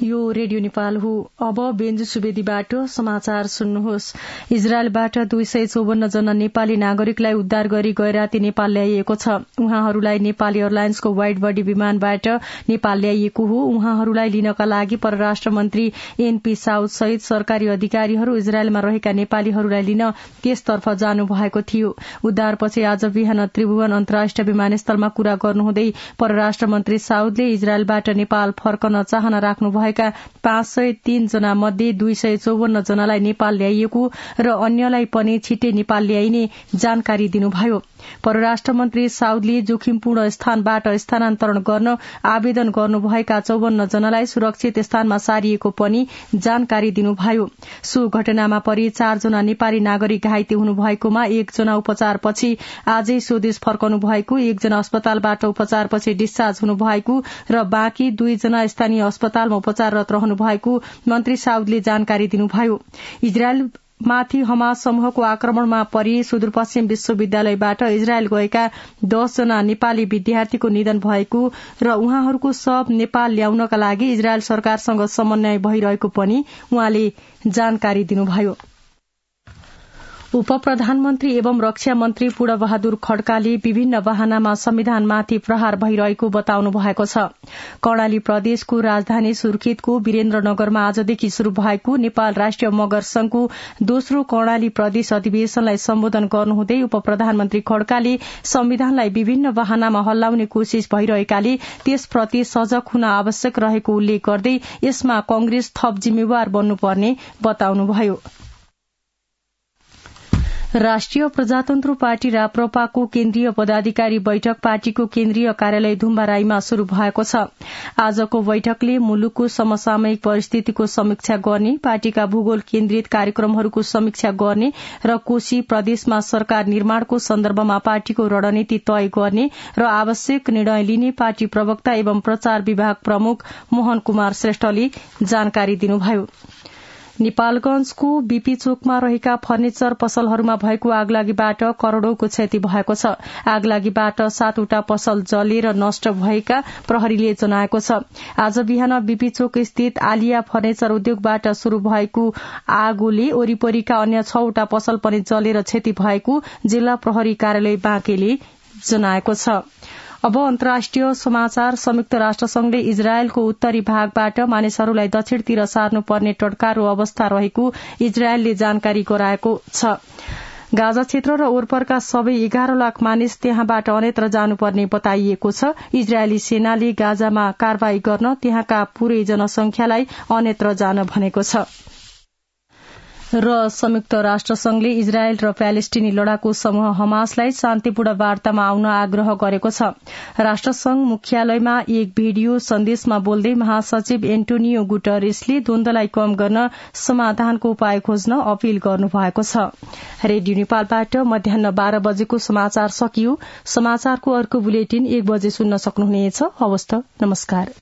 यो रेडियो नेपाल हो। अब बेन्जु सुवेदीबाट समाचार सुन्नुहोस्। इजरायलबाट 254 जना नेपाली नागरिकलाई उद्धार गरी गैराती नेपाल ल्याइएको छ। उहाँहरूलाई नेपाली एयरलाइन्सको वाइड बडी विमानबाट नेपाल ल्याइएको हो। उहाँहरूलाई लिनका लागि परराष्ट्र मन्त्री एनपी साउद सहित सरकारी अधिकारीहरू इजरायलमा रहेका नेपालीहरूलाई लिन त्यसतर्फ जानु भएको थियो। उद्धारपछि आज बिहान त्रिभुवन अन्तर्राष्ट्रिय विमानस्थलमा कुरा गर्नुहुँदै परराष्ट्र मन्त्री साउदले इजरायलबाट नेपाल फर्कन चाहना राख्नु भएका 503 जना मध्ये 254 जनालाई नेपाल ल्याइएको र अन्यलाई पनि छिट्टै नेपाल ल्याइने जानकारी दिनुभयो। परराष्ट्र मन्त्री साउदले जोखिमपूर्ण स्थानबाट स्थानान्तरण गर्न आवेदन गर्नुभएका 54 जनालाई सुरक्षित स्थानमा सारिएको पनि जानकारी दिनुभयो। सो घटनामा परि 4 जना नेपाली नागरिक घाइते हुनुभएकोमा 1 जना उपचारपछि आजै स्वदेश फर्कनु भएको, 1 जना अस्पतालबाट उपचारपछि डिस्चार्ज हुनुभएको र बाँकी 2 जना स्थानीय अस्पतालमा उपचाररत रहनु भएको मन्त्री साउदले जानकारी दिनुभयो। इजरायल माथि हमास समूहको आक्रमणमा परि सुदूरपश्चिम विश्वविद्यालयबाट इजरायल गएका 10 जना नेपाली विद्यार्थीको निधन भएको र उहाँहरूको शव नेपाल ल्याउनका लागि इजरायल सरकारसँग समन्वय भइरहेको पनि उहाँले जानकारी दिनुभयो। उपप्रधानमन्त्री एवं रक्षा मन्त्री पूर्णबहादुर खड्काले विभिन्न बहानामा संविधानमाथि प्रहार भइरहेको बताउनु भएको छ। कर्णाली प्रदेशको राजधानी सुर्खेतको वीरेन्द्रनगरमा आजदेखि शुरू भएको नेपाल राष्ट्रिय मगर संघको दोस्रो कर्णाली प्रदेश अधिवेशनलाई सम्बोधन गर्नुहुँदै उपप्रधानमन्त्री खड्काले संविधानलाई विभिन्न बहानामा हल्लाउने कोशिश भइरहेकाले त्यसप्रति सजग हुन आवश्यक रहेको उल्लेख गर्दै यसमा कांग्रेस थप जिम्मेवार बन्नुपर्ने बताउनुभयो। राष्ट्रिय प्रजातन्त्र पार्टी राप्रपाको केन्द्रीय पदाधिकारी बैठक पार्टीको केन्द्रीय कार्यालय धुम्बाराईमा शुरू भएको छ। आजको बैठकले मुलुकको समसामयिक परिस्थितिको समीक्षा गर्ने, पार्टीका भूगोल केन्द्रित कार्यक्रमहरूको समीक्षा गर्ने र कोशी प्रदेशमा सरकार निर्माणको सन्दर्भमा पार्टीको रणनीति तय गर्ने र आवश्यक निर्णय लिने पार्टी प्रवक्ता एवं प्रचार विभाग प्रमुख मोहन कुमार श्रेष्ठले जानकारी दिनुभयो। नेपालगंजको बीपी चोकमा रहेका फर्निचर पसलहरूमा भएको आगलागीबाट करोड़ौंको क्षति भएको छ। आगलागीबाट 7वटा पसल जलेर नष्ट भएका प्रहरीले जनाएको छ। आज बिहान बीपी चोक स्थित आलिया फर्निचर उद्योगबाट शुरू भएको आगोले वरिपरिका अन्य 6वटा पसल पनि जलेर क्षति भएको जिल्ला प्रहरी कार्यालय बाँकेले जनाएको छ। अब अन्तर्राष्ट्रिय समाचार। संयुक्त राष्ट्रसंघले इजरायलको उत्तरी भागबाट मानिसहरूलाई दक्षिणतिर सार्नुपर्ने टड्कारो अवस्था रहेको इजरायलले जानकारी गराएको छ। गाजा क्षेत्र र ओरपरका सबै 11 लाख मानिस त्यहाँबाट अन्यत्र जानुपर्ने बताइएको छ। इजरायली सेनाले गाजामा कारवाही गर्न त्यहाँका पूरै जनसंख्यालाई अन्यत्र जान भनेको छ। र संयुक्त राष्ट्रसंघले इजरायल र प्यालेस्टिनी लडाकु समूह हमासलाई शान्तिपूर्ण वार्तामा आउन आग्रह गरेको छ। राष्ट्रसंघ मुख्यालयमा एक भिडियो सन्देशमा बोल्दै महासचिव एन्टोनियो गुटरेसले द्वन्द्वलाई कम गर्न समाधानको उपाय खोज्न अपील गर्नुभएको छ। रेडियो नेपालबाट मध्याह्न 12 बजेको समाचार सकियो। समाचारको अर्को बुलेटिन 1 बजे सुन्न सक्नुहुनेछ। हवस् त, नमस्कार।